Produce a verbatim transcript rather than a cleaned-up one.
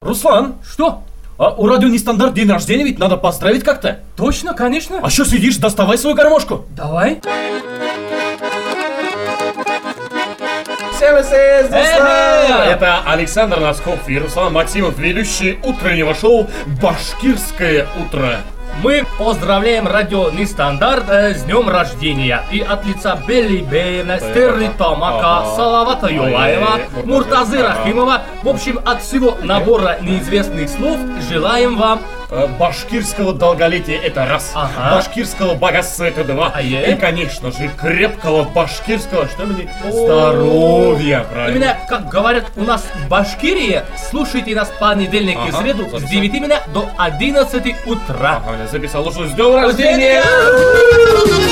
Руслан, Что? а у радио Нестандарт день рождения, ведь надо поздравить как-то. Точно, конечно. А что сидишь, доставай свою гармошку. Давай. Всем привет, Эй! Это Александр Носков и Руслан Максимов, ведущие утреннего шоу «Башкирское утро». Мы поздравляем радио Нестандарт э, с днем рождения. И от лица Белли Беевна, Стерли Томака, Ага. Салавата Юлаева, Ай-яй-яй. Муртазы Ага. Рахимова, в общем, от всего набора неизвестных слов желаем вам Э, Башкирского долголетия — это раз. Ага. Башкирского богатства — это два. Ай-яй. И, конечно же, крепкого башкирского, что ли, здоровья, правильно? Именно, как говорят у нас в Башкирии, слушайте нас в понедельник и Ага, среду с записал. девяти до одиннадцати утра. Ага, записал. Ну что, с днем рождения! Рождения!